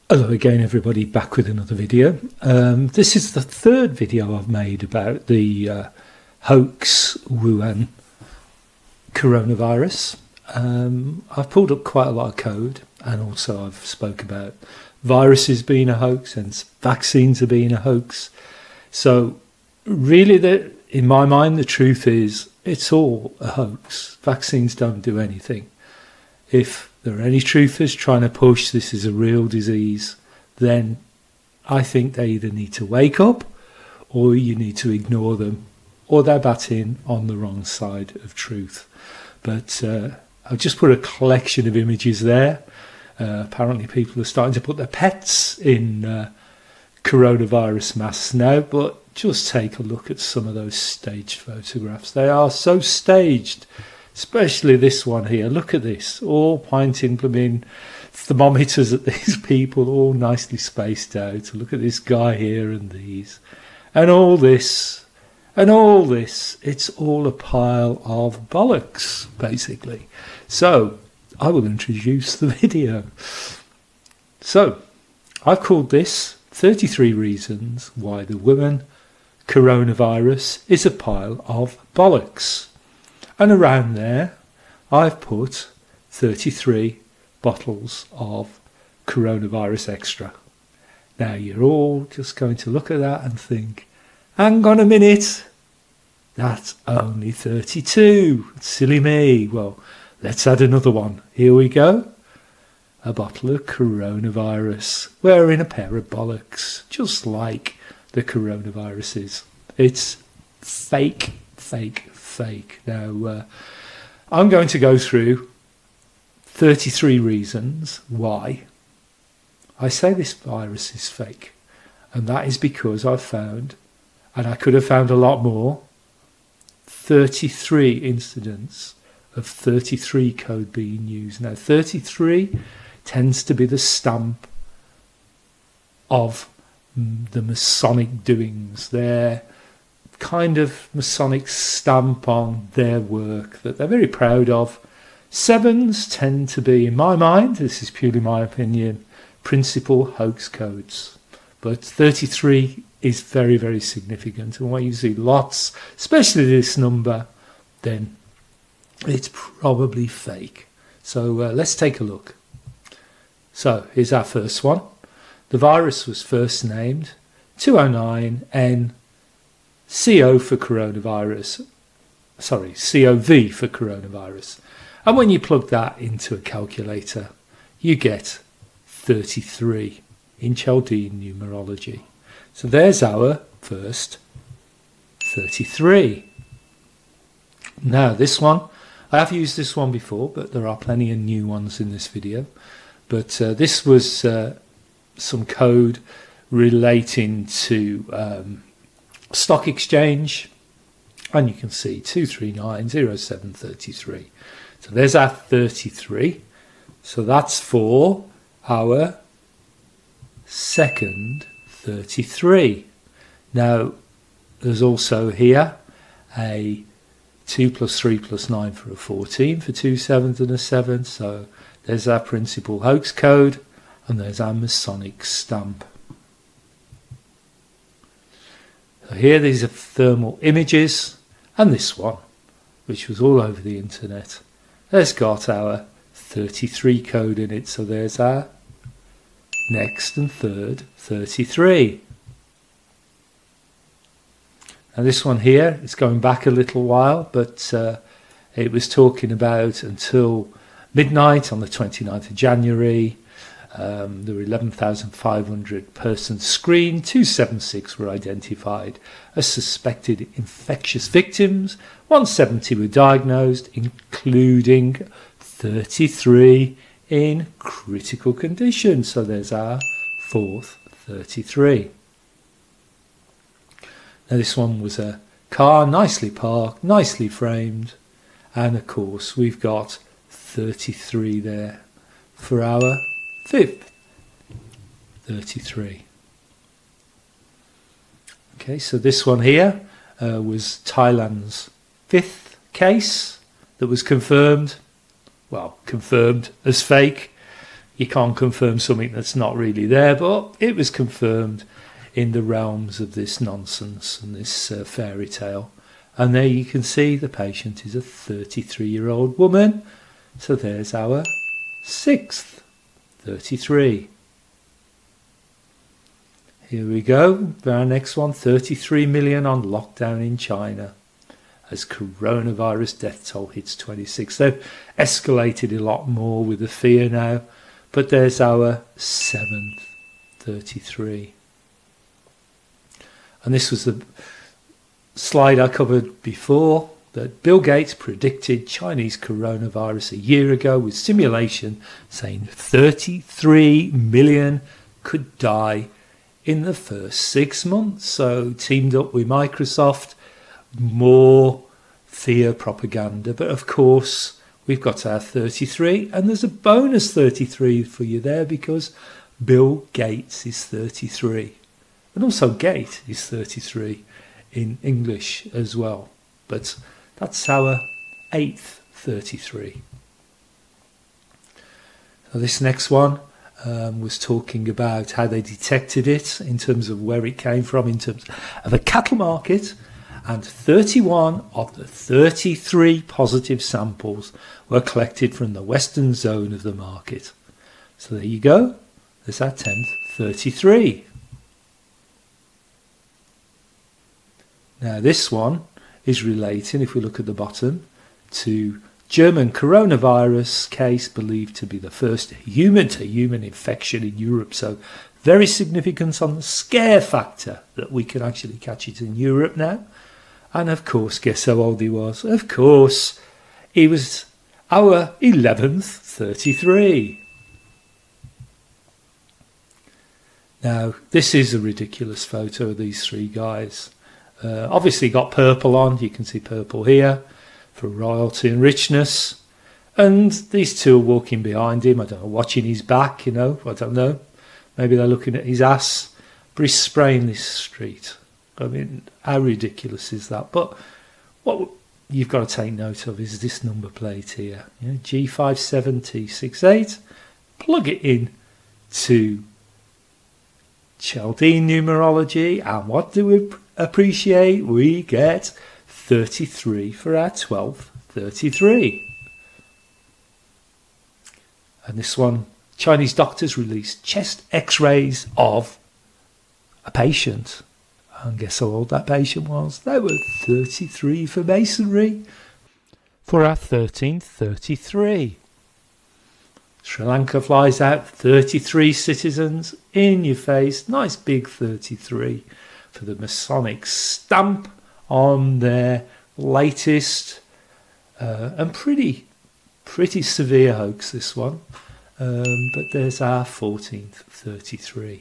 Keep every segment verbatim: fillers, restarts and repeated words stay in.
Hello again everybody, back with another video. Um, this is the third video I've made about the uh, hoax Wuhan coronavirus. Um, I've pulled up quite a lot of code, and also I've spoke about viruses being a hoax and vaccines are being a hoax. So really, the, in my mind, the truth is it's all a hoax. Vaccines don't do anything. If there are any truthers trying to push this is a real disease, then I think they either need to wake up or you need to ignore them, or they're batting on the wrong side of truth. But uh, I've just put a collection of images there. Uh, apparently people are starting to put their pets in uh, coronavirus masks now, but just take a look at some of those staged photographs. They are so staged. Especially this one here. Look at this, all pointing blooming thermometers at these people, all nicely spaced out. Look at this guy here and these. And all this, and all this, it's all a pile of bollocks, basically. So, I will introduce the video. So, I've called this thirty-three Reasons Why the Wuhan Coronavirus is a Pile of Bollocks. And around there, I've put thirty-three bottles of coronavirus extra. Now, you're all just going to look at that and think, hang on a minute, that's only thirty-two. Silly me. Well, let's add another one. Here we go. A bottle of coronavirus wearing a pair of bollocks, just like the coronavirus is. It's fake, fake, fake. Now, uh, I'm going to go through thirty-three reasons why I say this virus is fake. And that is because I've found, and I could have found a lot more, thirty-three incidents of thirty-three code being used. Now, thirty-three tends to be the stamp of the Masonic doings. They're kind of Masonic stamp on their work that they're very proud of. Sevens tend to be, in my mind, this is purely my opinion, principal hoax codes. But thirty-three is very, very significant. And when you see lots, especially this number, then it's probably fake. So uh, let's take a look. So here's our first one. The virus was first named two oh nine N C O for coronavirus, sorry, C O V for coronavirus. And when you plug that into a calculator, you get thirty-three in Chaldean numerology. So there's our first thirty-three. Now this one, I have used this one before, but there are plenty of new ones in this video. But uh, this was uh, some code relating to um, stock exchange, and you can see two three nine zero seven three three. So there's our thirty-three. So that's for our second thirty-three. Now there's also here a two plus three plus nine for a fourteen for two sevens and a seven. So there's our principal hoax code, and there's our Masonic stamp. So here these are thermal images, and this one, which was all over the internet, has got our thirty-three code in it. So there's our next and third thirty-three. Now this one here is going back a little while, but uh, it was talking about until midnight on the twenty-ninth of January. Um, there were eleven thousand five hundred persons screened, two hundred seventy-six were identified as suspected infectious victims, one hundred seventy were diagnosed, including thirty-three in critical condition. So there's our fourth thirty-three. Now this one was a car, nicely parked, nicely framed, and of course we've got thirty-three there for our fifth thirty-three. Okay, so this one here uh, was Thailand's fifth case that was confirmed, well, confirmed as fake. you can't confirm something that's not really there, but it was confirmed in the realms of this nonsense and this uh, fairy tale. And there you can see the patient is a thirty-three-year-old woman. So there's our sixth, thirty-three. Here we go, our next one, thirty-three million on lockdown in China as coronavirus death toll hits twenty-six. They've escalated a lot more with the fear now, but there's our seventh, thirty-three. And this was the slide I covered before, that Bill Gates predicted Chinese coronavirus a year ago with simulation saying thirty-three million could die in the first six months. So teamed up with Microsoft, more fear propaganda. But of course, we've got our thirty-three, and there's a bonus thirty-three for you there because Bill Gates is thirty-three. And also Gate is thirty-three in English as well. But that's our eighth thirty-three. So this next one um, was talking about how they detected it in terms of where it came from, in terms of a cattle market. And thirty-one of the thirty-three positive samples were collected from the western zone of the market. So there you go. There's our tenth thirty-three. Now this one is relating, if we look at the bottom, to German coronavirus case believed to be the first human-to-human infection in Europe. So very significant on the scare factor that we can actually catch it in Europe now. And of course, guess how old he was? Of course, he was our eleventh thirty-three. Now, this is a ridiculous photo of these three guys. Uh, obviously got purple on, you can see purple here for royalty and richness, and these two are walking behind him, I don't know, watching his back, you know, I don't know, maybe they're looking at his ass, but he's spraying this street. I mean, how ridiculous is that? But what you've got to take note of is this number plate here, you know, G five seven T six eight, plug it in to Chaldean numerology, and what do we appreciate? We get thirty-three for our twelfth thirty-three. And this one, Chinese doctors released chest x-rays of a patient. And guess how old that patient was? They were thirty-three for masonry for our thirteenth thirty-three. Sri Lanka flies out thirty-three citizens in your face. Nice big thirty-three for the Masonic stamp on their latest uh, and pretty pretty severe hoax, this one. Um, but there's our fourteenth thirty-three.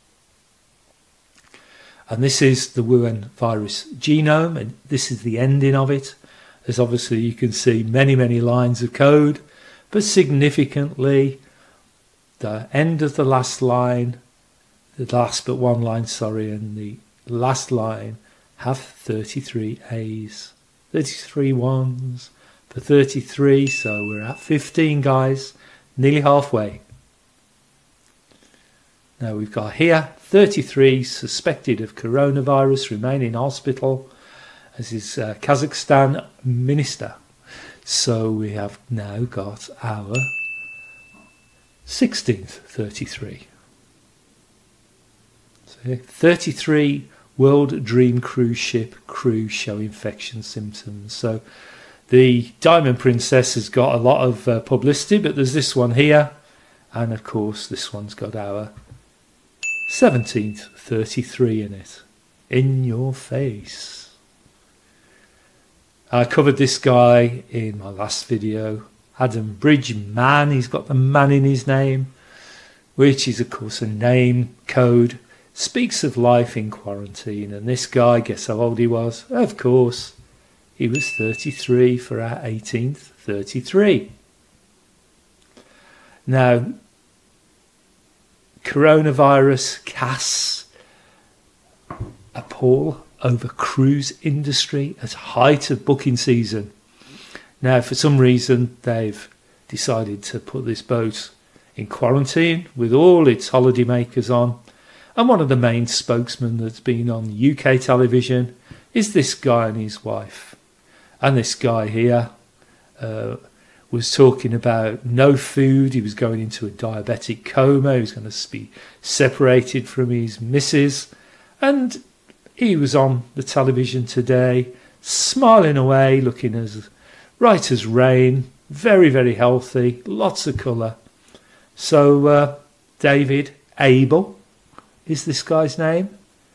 And this is the Wuhan virus genome, and this is the ending of it. As obviously you can see many, many lines of code, but significantly the end of the last line, the last but one line, sorry, and the last line have thirty-three A's, thirty-three ones for thirty-three, so we're at fifteen, guys, nearly halfway. Now we've got here thirty-three suspected of coronavirus remain in hospital as is uh, Kazakhstan minister. So we have now got our sixteenth thirty-three. So thirty-three World Dream cruise ship crew show infection symptoms. So the Diamond Princess has got a lot of uh, publicity, but there's this one here, and of course this one's got our seventeenth thirty-three in it. In your face. I covered this guy in my last video, Adam Bridgman. He's got the man in his name, which is of course a name code, speaks of life in quarantine. And this guy, guess how old he was? Of course, he was thirty-three for our eighteenth thirty-three. Now, coronavirus casts a pall over cruise industry at height of booking season. Now, for some reason, they've decided to put this boat in quarantine with all its holidaymakers on. And one of the main spokesmen that's been on U K television is this guy and his wife. And this guy here uh, was talking about no food. He was going into a diabetic coma. He was going to be separated from his missus. And he was on the television today, smiling away, looking as right as rain, very, very healthy, lots of colour. So uh, David Abel is this guy's name.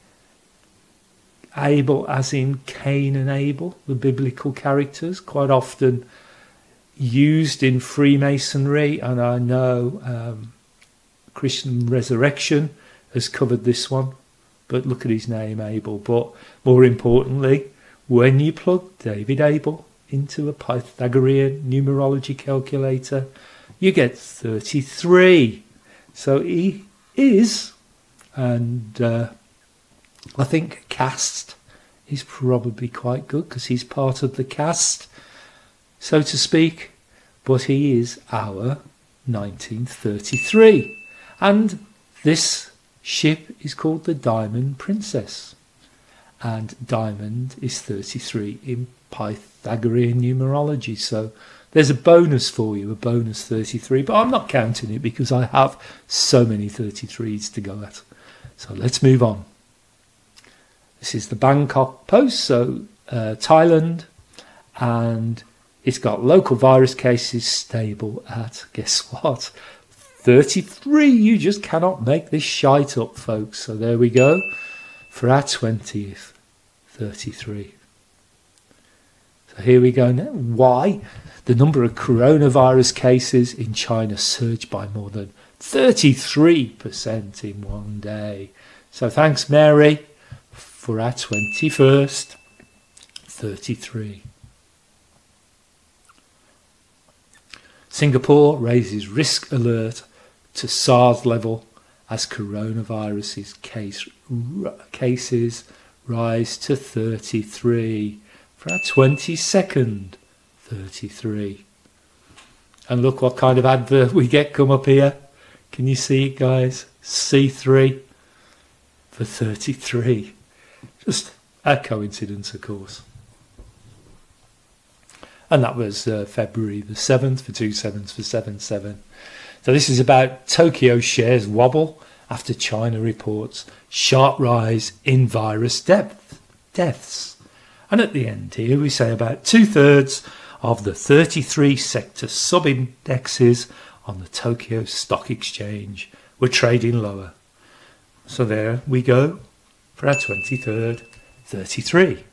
Abel as in Cain and Abel, the biblical characters, quite often used in Freemasonry. And I know um, Christian Resurrection has covered this one. But look at his name, Abel. But more importantly, when you plug David Abel into a Pythagorean numerology calculator, you get thirty-three. So he is, and uh, I think cast is probably quite good because he's part of the cast, so to speak. But he is our nineteen thirty-three. And this ship is called the Diamond Princess. And diamond is thirty-three in Pythagorean numerology. So there's a bonus for you, a bonus thirty-three. But I'm not counting it because I have so many thirty-threes to go at. So let's move on. This is the Bangkok Post, so uh, Thailand. And it's got local virus cases stable at, guess what, thirty-three. You just cannot make this shite up, folks. So there we go. For our twentieth, thirty-three. So here we go now. Why? The number of coronavirus cases in China surged by more than thirty-three percent in one day. So thanks, Mary, for our twenty-first, thirty-three. Singapore raises risk alert to SARS level as coronavirus case, cases rise to thirty-three. For our twenty-second, thirty-three. And look what kind of advert we get come up here. Can you see it, guys? C three for thirty-three. Just a coincidence, of course. And that was uh, February the seventh for two sevens for seven seven. So this is about Tokyo shares wobble after China reports sharp rise in virus depth, deaths. And at the end here we say about two-thirds of the thirty-three sector sub-indexes on the Tokyo Stock Exchange were trading lower. So there we go for our twenty-third, thirty-three.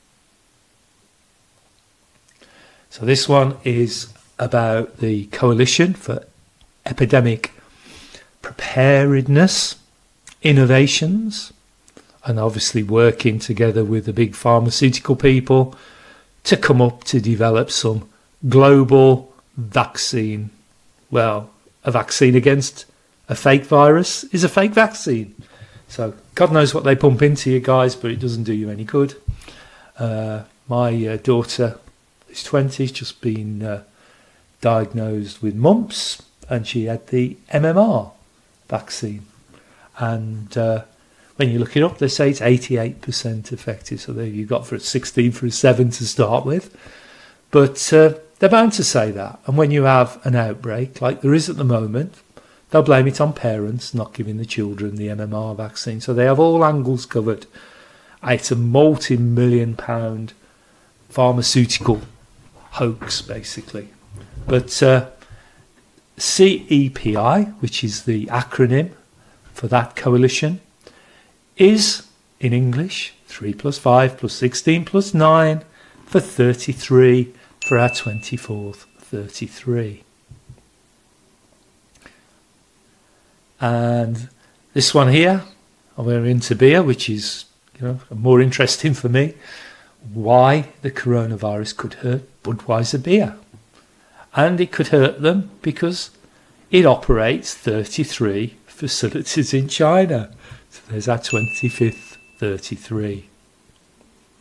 So this one is about the Coalition for Epidemic Preparedness Innovations, and obviously working together with the big pharmaceutical people to come up to develop some global vaccine. Well, a vaccine against a fake virus is a fake vaccine. So God knows what they pump into you guys, but it doesn't do you any good. Uh, my uh, daughter is twenty, just been uh, diagnosed with mumps, and she had the M M R vaccine. And uh, when you look it up, they say it's eighty-eight percent effective. So there you got for a sixteen for a seven to start with. But uh, they're bound to say that. And when you have an outbreak like there is at the moment, they'll blame it on parents not giving the children the M M R vaccine. So they have all angles covered. It's a multi-million pound pharmaceutical hoax, basically. But uh, C E P I, which is the acronym for that coalition, is, in English, three plus five plus sixteen plus nine for thirty-three for our twenty-fourth, thirty-three. And this one here, we're into beer, which is, you know, more interesting for me. Why the coronavirus could hurt Budweiser beer. And it could hurt them because it operates thirty-three facilities in China. So there's our twenty-fifth, thirty-three.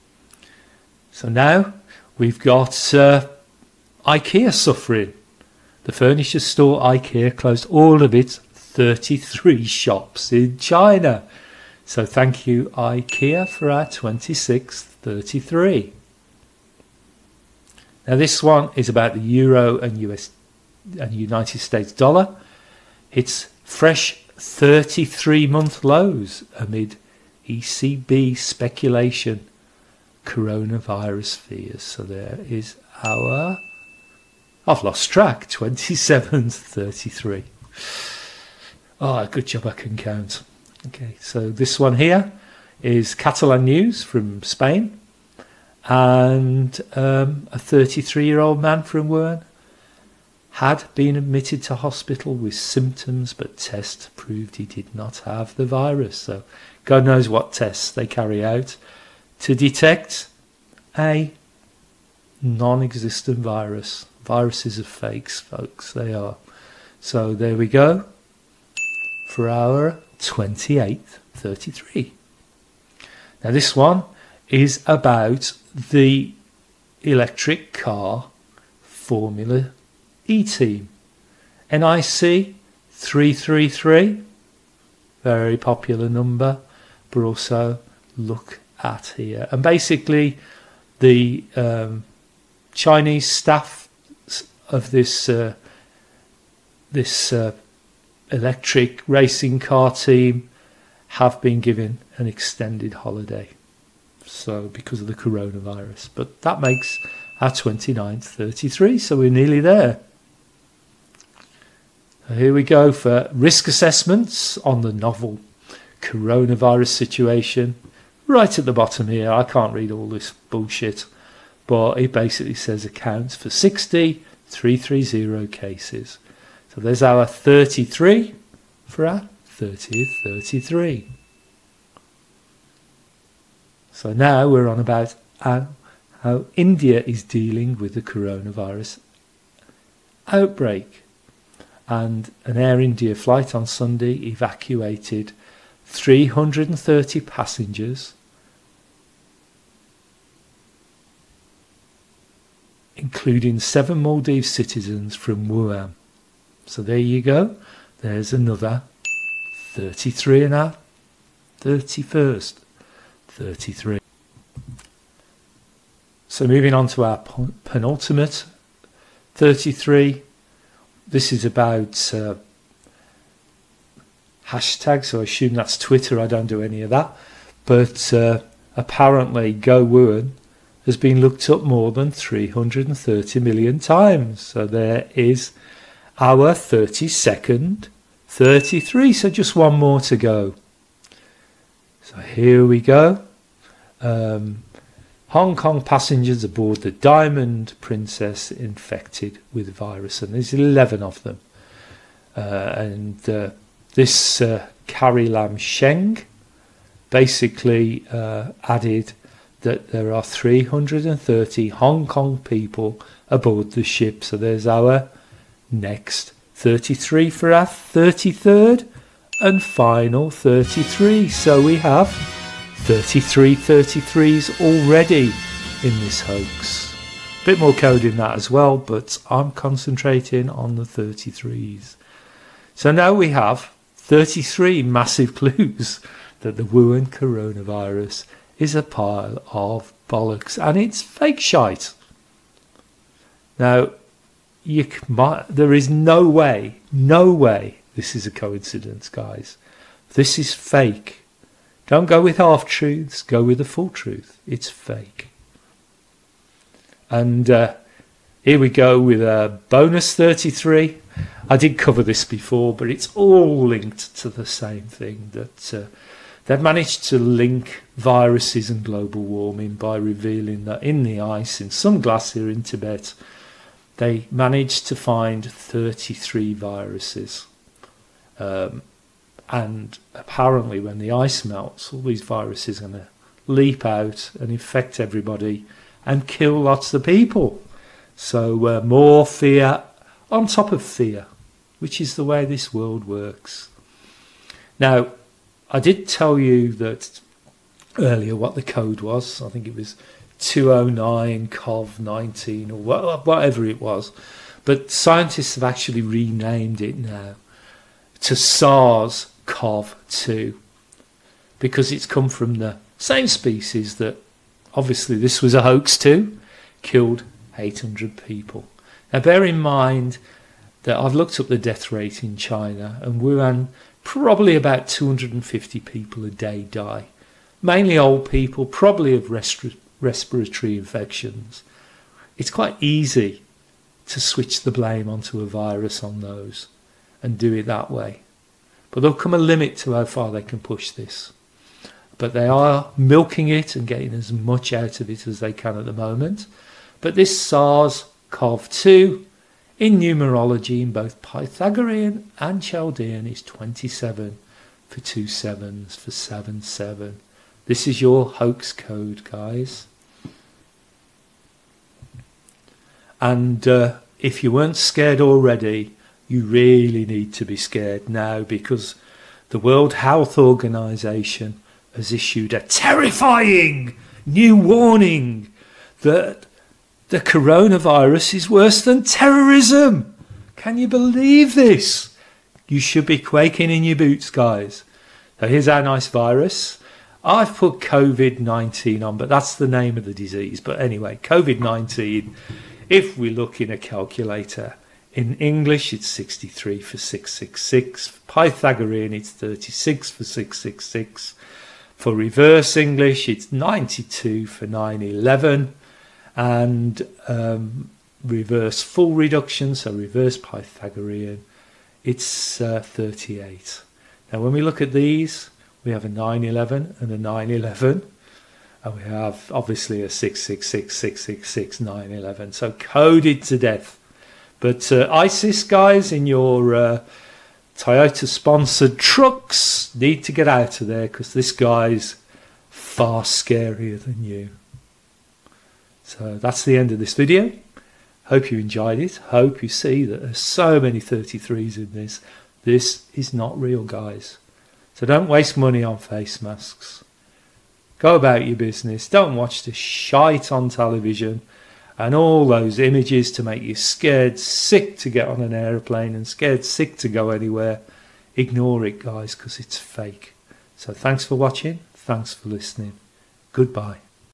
So now we've got uh, IKEA suffering The furniture store IKEA closed all of its thirty-three shops in China. So thank you, IKEA, for our twenty-sixth thirty-three. Now this one is about the euro and U S and United States dollar. It's fresh thirty-three month lows amid E C B speculation, coronavirus fears. So there is our, I've lost track, twenty-seventh thirty-three. Oh, good job I can count. Okay, so this one here is Catalan news from Spain, and um, a thirty-three year old man from Wuhan had been admitted to hospital with symptoms, but tests proved he did not have the virus. So God knows what tests they carry out to detect a non-existent virus. Viruses are fakes, folks, they are. So there we go for our twenty-eighth thirty-three. Now this one is about the electric car Formula E team. N I C three three three, very popular number, but also look at here. And basically the um, Chinese staff of this uh, this uh, electric racing car team have been given an extended holiday, so because of the coronavirus. But that makes our twenty-ninth thirty-three, so we're nearly there. Here we go for risk assessments on the novel coronavirus situation. Right at the bottom here, I can't read all this bullshit, but it basically says accounts for sixty three hundred thirty cases. So there's our thirty-three for our thirtieth thirty-three. So now we're on about how, how India is dealing with the coronavirus outbreak. And an Air India flight on Sunday evacuated three hundred thirty passengers, including seven Maldives citizens from Wuhan. So there you go. There's another thirty-three and our thirty-first thirty-three. So moving on to our penultimate thirty-three. This is about uh, hashtags, so I assume that's Twitter. I don't do any of that. But uh, apparently Go Wuhan has been looked up more than three hundred thirty million times. So there is our thirty-second thirty-three. So just one more to go. So here we go. Um, Hong Kong passengers aboard the Diamond Princess infected with virus, and there's eleven of them. Uh, and uh, this uh, Carrie Lam Sheng basically uh, added that there are three hundred thirty Hong Kong people aboard the ship. So there's our next thirty-three for our thirty-third and final thirty-three. So we have thirty-three thirty-threes already in this hoax. A bit more code in that as well, but I'm concentrating on the thirty-threes. So now we have thirty-three massive clues that the Wuhan coronavirus is a pile of bollocks and it's fake shite. Now, you might, there is no way, no way this is a coincidence, guys. This is fake. Don't go with half-truths, go with the full truth. It's fake. And uh, here we go with a bonus thirty-three. I did cover this before, but it's all linked to the same thing. That uh, they've managed to link viruses and global warming by revealing that in the ice, in some glacier in Tibet, they managed to find thirty-three viruses. Um, And apparently when the ice melts, all these viruses are going to leap out and infect everybody and kill lots of people. So uh, more fear on top of fear, which is the way this world works. Now, I did tell you that earlier what the code was. I think it was two oh nine C O V nineteen or whatever it was. But scientists have actually renamed it now to SARS CoV two because it's come from the same species that obviously this was a hoax too, killed eight hundred people. Now bear in mind that I've looked up the death rate in China, and Wuhan, probably about two hundred fifty people a day die. Mainly old people, probably of resp- respiratory infections. It's quite easy to switch the blame onto a virus on those and do it that way. But there'll come a limit to how far they can push this. But they are milking it and getting as much out of it as they can at the moment. But this SARS CoV two in numerology in both Pythagorean and Chaldean is twenty-seven for two sevens for seven seven. This is your hoax code, guys. And uh, if you weren't scared already, you really need to be scared now, because the World Health Organization has issued a terrifying new warning that the coronavirus is worse than terrorism. Can you believe this? You should be quaking in your boots, guys. So here's our nice virus. I've put COVID nineteen on, but that's the name of the disease. But anyway, COVID nineteen, if we look in a calculator, in English it's sixty-three for six six six. For Pythagorean it's thirty-six for six six six. For reverse English it's ninety-two for nine eleven. And um, reverse full reduction, so reverse Pythagorean, it's uh, thirty-eight. Now when we look at these, we have a nine eleven and a nine eleven, and we have obviously a six six six, six six six, nine eleven, so coded to death. But uh, ISIS guys in your uh, Toyota sponsored trucks need to get out of there, because this guy's far scarier than you. So that's the end of this video. Hope you enjoyed it. Hope you see that there's so many thirty-threes in this. This is not real, guys. So don't waste money on face masks. Go about your business. Don't watch this shite on television and all those images to make you scared sick to get on an aeroplane and scared sick to go anywhere. Ignore it, guys, because it's fake. So thanks for watching. Thanks for listening. Goodbye.